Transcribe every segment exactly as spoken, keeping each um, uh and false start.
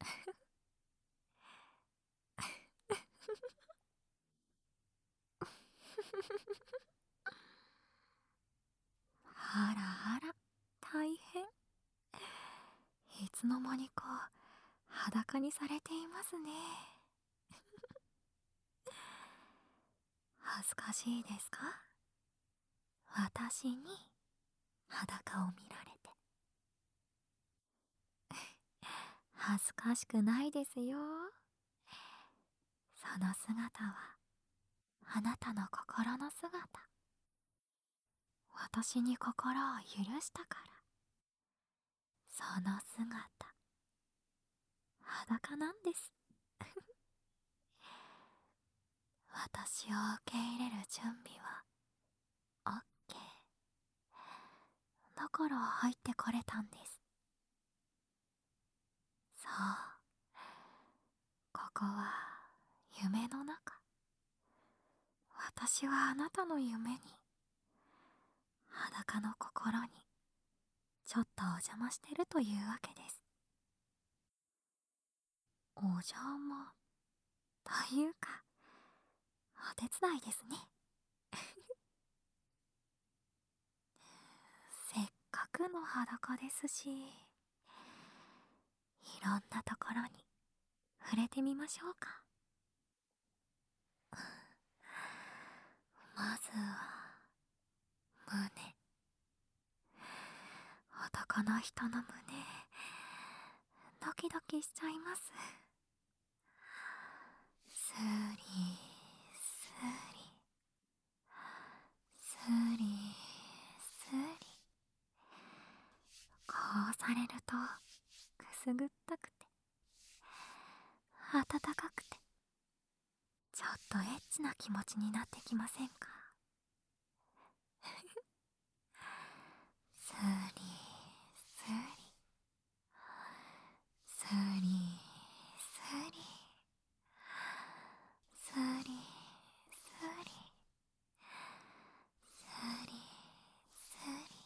あらあら、大変。いつの間にか裸にされていますね。恥ずかしいですか？私に裸を見られて。恥ずかしくないですよ。その姿はあなたの心の姿。私に心を許したから。その姿、裸なんです。私を受け入れる準備はオッケー。だから入ってこれたんです。そう、ここは夢の中。私はあなたの夢に、裸の心にちょっとお邪魔してるというわけです。お邪魔というか、お手伝いですね。せっかくの裸ですし、いろんなところに触れてみましょうか。まずは胸。男の人の胸、ドキドキしちゃいます。スリスリスリスリ、こうされるとくすぐったくて温かくて、ちょっとエッチな気持ちになってきませんか？スリスリスリスリスリスリスリスリ、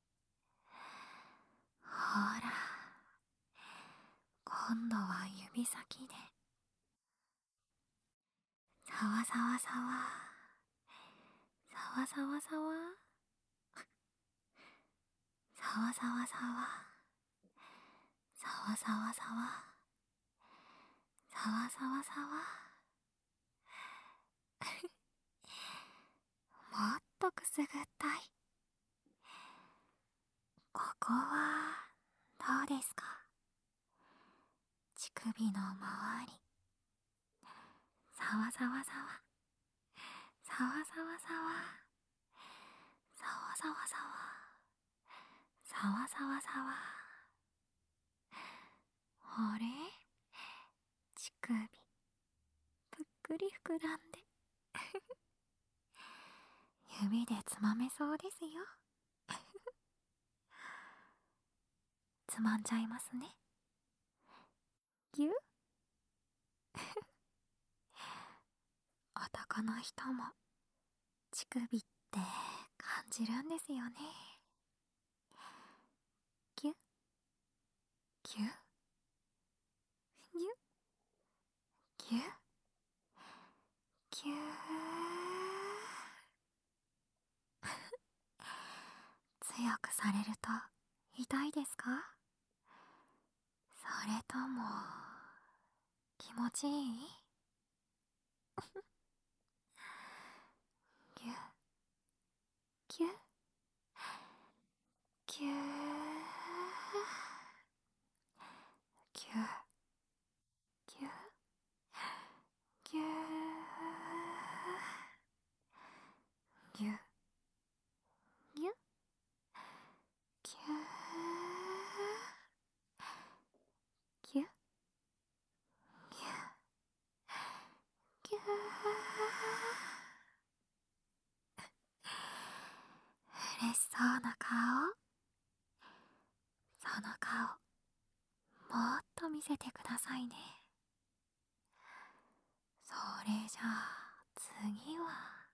ほら、今度は指先でさわさわさわさわさわさわさわさわさわさわさわさわさわさわさわ、もっとくすぐったい。ここはどうですか？乳首の周り、さわさわさわさわさわさわさわさわさわさわさわさわ、あれ、乳首ぷっくり膨らんで指でつまめそうですよ。つまんじゃいますね。ぎゅ男の人も乳首って感じるんですよね。ぎゅぎゅぎゅぎゅぎゅ強くされると痛いですか？それとも気持ちいい？ぎゅぎゅぎゅぎゅぎゅぎゅぎゅぎゅぎゅぎゅぎゅぎゅ、嬉しそうな顔。その顔、もっと見せてくださいね。それじゃあ次は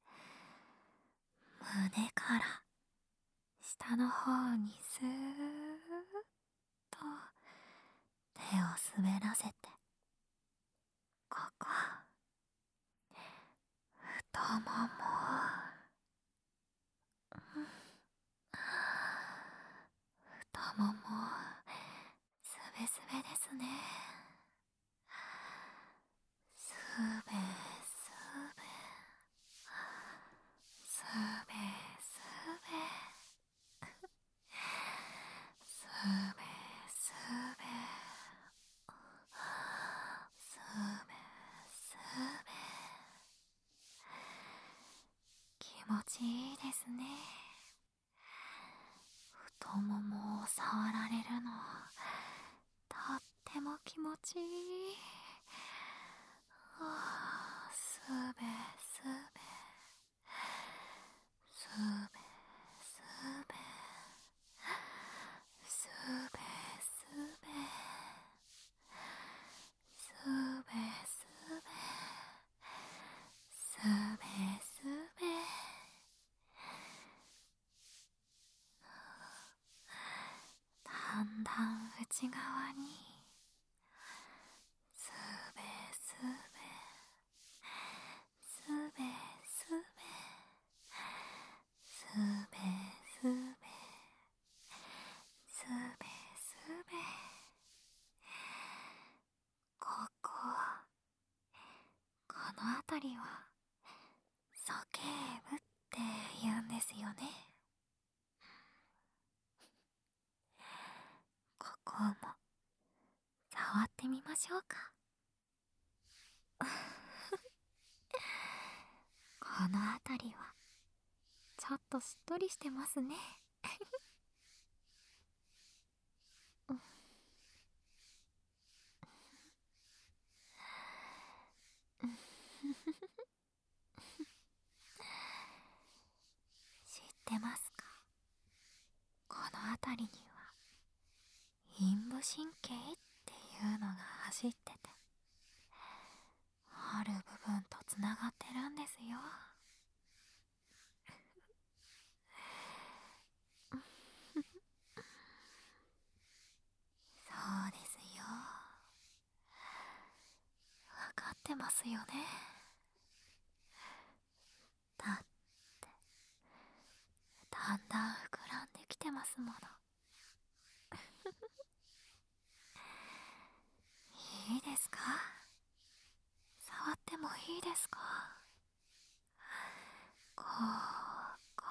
胸から下の方にスーッと手を滑らせて、ここ太もも、太ももすべすべですね。すべすべ、すべすべ、すべすべ、すべすべ、気持ちいいですね。太ももを触られるのとっても気持ちいい。はあ、すべすべ、すべすべ、すべすべ、すべすべ、すべすべ、だんだん内側に、すべすべ、すべすべ、すべすべ、すべすべ、ここ、この辺りは鼠径部って言うんですよね。ここも触ってみましょうか。この辺りはちょっとしっとりしてますね。知ってますか？この辺りには陰部神経っていうのが走ってて、ある部分とつながってるんですよ。そうですよ。わかってますよね。だってだんだん膨らんできてますもの。いいですか？触ってもいいですか？ここ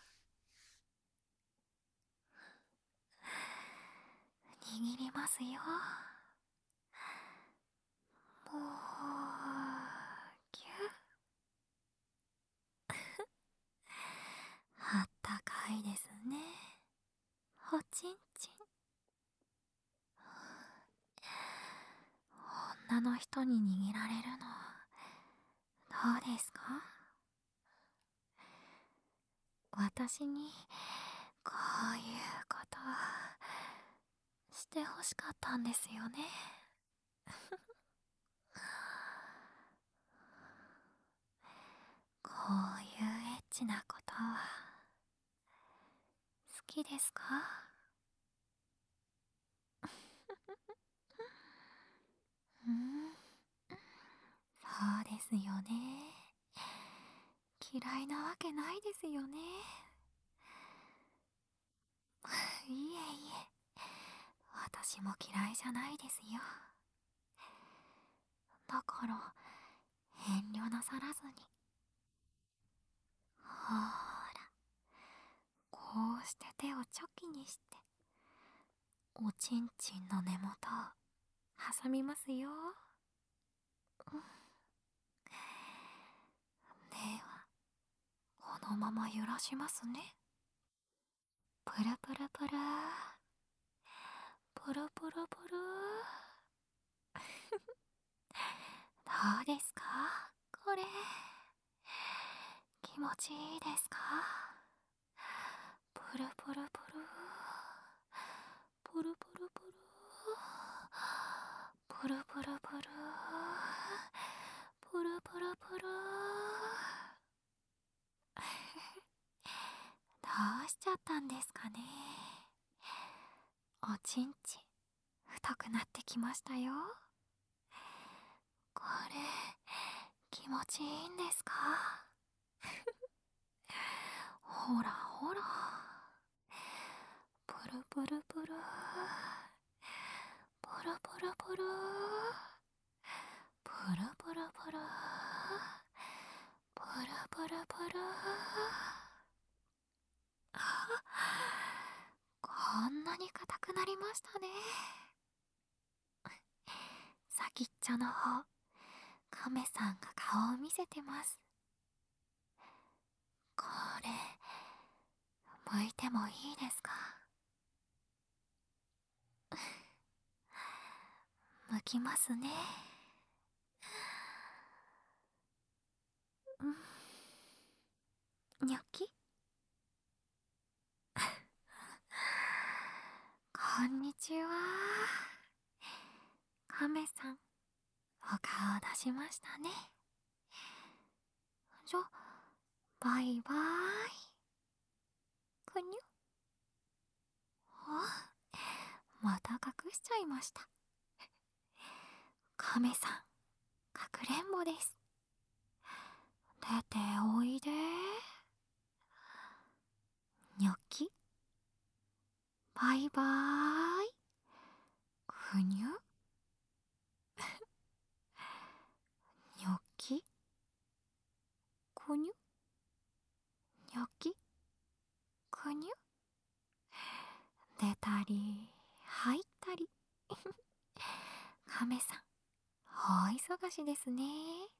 握りますよ。もうぎゅっあったかいですね。おちんちん。女の人に握られるのどうですか？私にこういうことしてほしかったんですよね。こういうエッチなことは好きですか？うん、そうですよね。嫌いなわけないですよね。いえいえ、私も嫌いじゃないですよ。だから遠慮なさらずに。ほーら、こうして手をチョキにしておちんちんの根元を挟みますよ。うん、ではこのまま揺らしますね。プルプルプル、プルプルプル。どうですかこれ？気持ちいいですか？プルプルプル、プルプルプル、プルプルプル、プルプルプル。どうしちゃったんですかね。おちんちん太くなってきましたよ。これ気持ちいいんですか？ほらほら、プルプルプル、プルプルプル、プルプルプル、プルプルプル。あ、こんなに硬くなりましたね。先っちょの方、カメさんが顔を見せてます。これ剥いてもいいですか？剥きますね。うん、にょき。こんにちは。カメさん、お顔出しましたね。じゃ、バイバーイ。くにゅ。あ、また隠しちゃいました。カメさん、かくれんぼです。出ておいで。にょき。バイバーイ。くにゅ。にょき。くにゅ。にょき。くにゅ。出たり入ったり。カメさん、大忙しですね。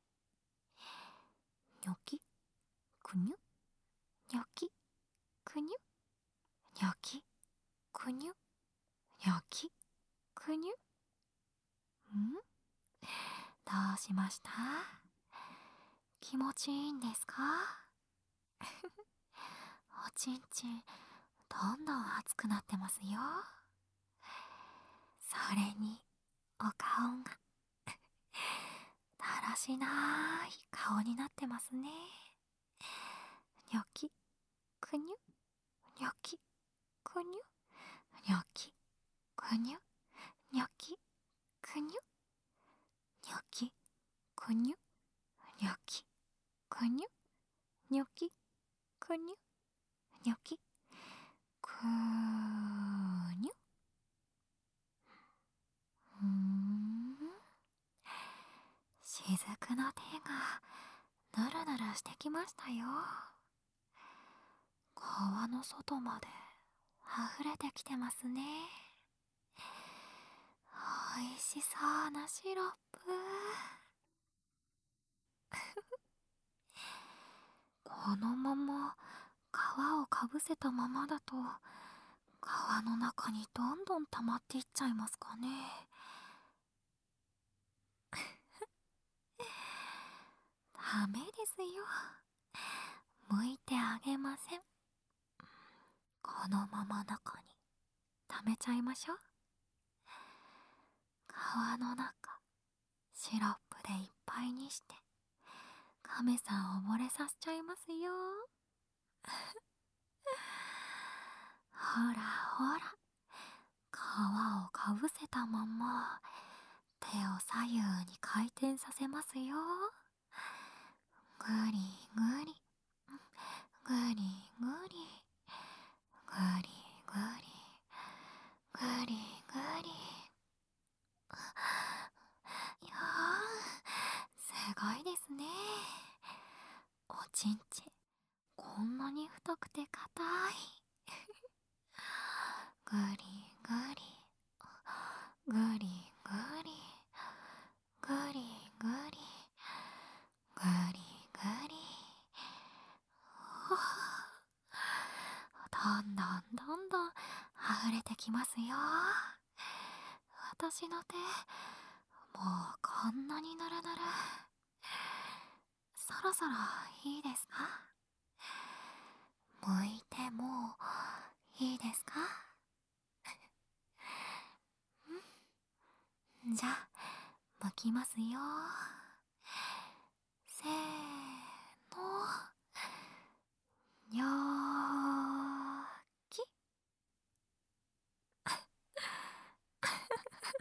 にょき。くにゅ。にょき。くにゅ。にょき。くにゅ。にょき。くにゅ。ん？どうしました？気持ちいいんですか？おちんちん、どんどん熱くなってますよ。それに、お顔が、だらしない顔になってますね。にょき。くにゅ。にょき。くにゅ。にょき。くにゅ。にょき。くにゅ。にょき。くにゅ。にょき。くにゅ。にょき。くにゅ。にょき。くにゅ。うーん。しずくの手がぬるぬるしてきましたよ。川の外まで溢れてきてますね。おいしそうなシロップ。このまま皮をかぶせたままだと皮の中にどんどん溜まっていっちゃいますかね。ダメですよ。剥いてあげません。このまま中に溜めちゃいましょう。皮の中、シロップでいっぱいにしてカメさんを溺れさせちゃいますよ。ほらほら、皮をかぶせたまま手を左右に回転させますよ。ぐりぐり、ぐりぐり、ぐりぐり、ぐりぐり。いやー、すごいですね。おちんちん、こんなに太くて硬い。ぐりぐり、ぐりぐり、ぐりぐり、ぐりぐり。どんどんどんどん溢れてきますよ。私の手、もうこんなにぬるぬる。そろそろいいですか？剥いてもいいですか？んじゃあ、剥きますよ。せーの。にょーき。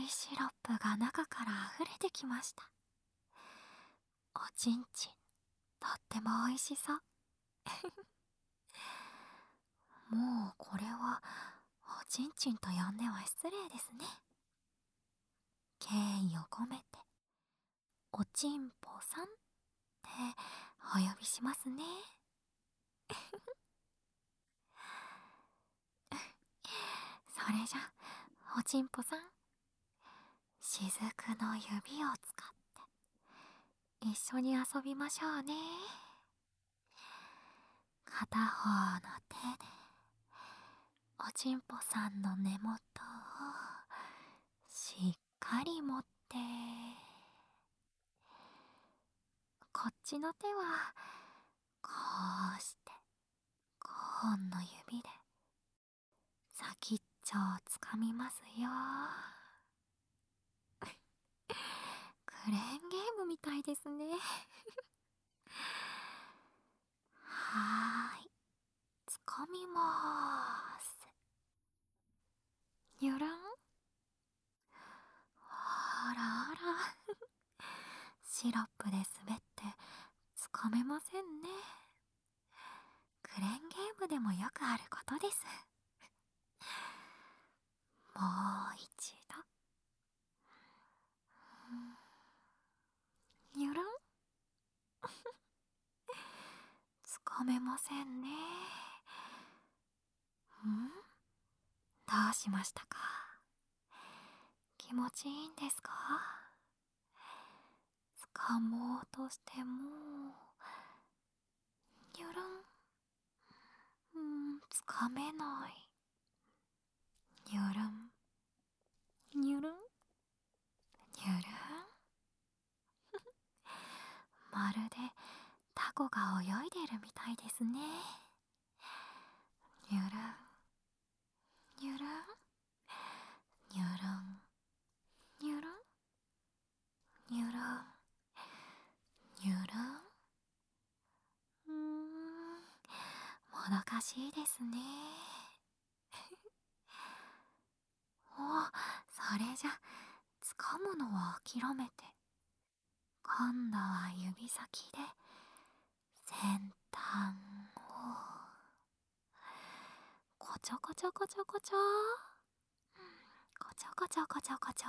いシロップが中から溢れてきました。おちんちん、とっても美味しそう。もうこれはおちんちんと呼んでは失礼ですね。敬意を込めておちんぽさんってお呼びしますね。それじゃおちんぽさん、しずくの指を使って一緒に遊びましょうね。片方の手でおちんぽさんの根元をしっかり持って、こっちの手はこうしてごほんの指で先っちょをつかみますよ。クレーンゲームみたいですね。はーい、つかみまーす。にょらん。あらあら。シロップで滑ってつかめませんね。クレーンゲームでもよくあることです。もう一度。にょらん。つかめませんね。ん？どうしましたか？気持ちいいんですか？つかもうとしても、にょらん。うーん、つかめない。にょらん、にょらん、にょらん。まるでタコが泳いでるみたいですね。にょらん、にょらん、にょらん、にょらん、にょらん、にょらん。うーん、もどかしいですね。お、それじゃつかむのは諦めて、今度は指先で先端をこちょこちょこちょこちょ、こちょこちょこちょこちょ、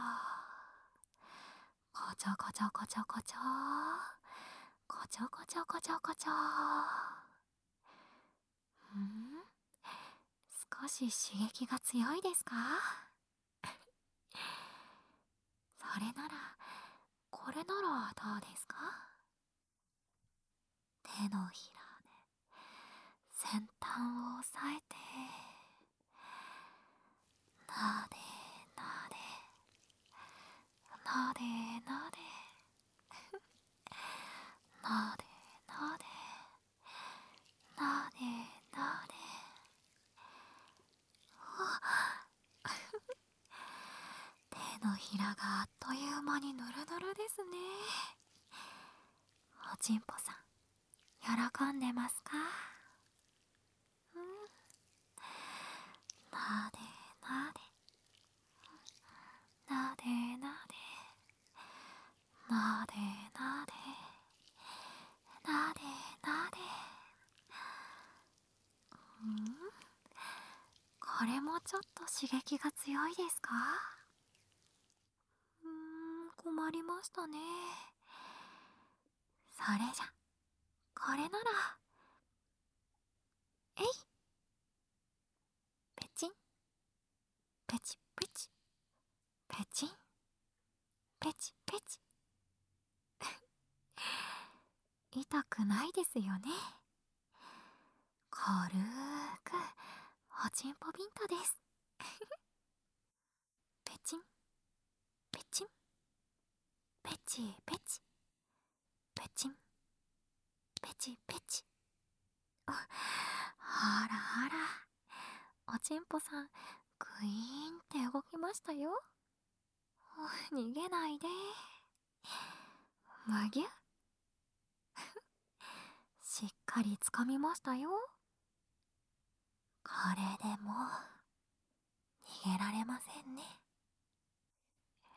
こちょこちょこちょこちょ、こちょこちょこちょこちょ。ん？少し刺激が強いですか？それなら、これならどうですか？手のひらで先端を押さえて、なでなで、なでなで、なでなで、なでなで。手のひらがあっという間にぬるぬるですね。おちんぽさん、喜んでますか？うん。なでなで、なでなで、なでなで、なでなで。うん？これもちょっと刺激が強いですか？うーん、困りましたね。それじゃ、これなら、えい、ペチン、ペチペチ、ペチン、ペチペチ。痛くないですよね。軽くおちんぽビンタです。ペチン、ペチン、ペチペチ、ペチン、ペチペチ。ああらあら、おちんぽさんグイーンって動きましたよ。逃げないで。むぎゅ。しっかりつかみましたよ。これでもう逃げられませんね。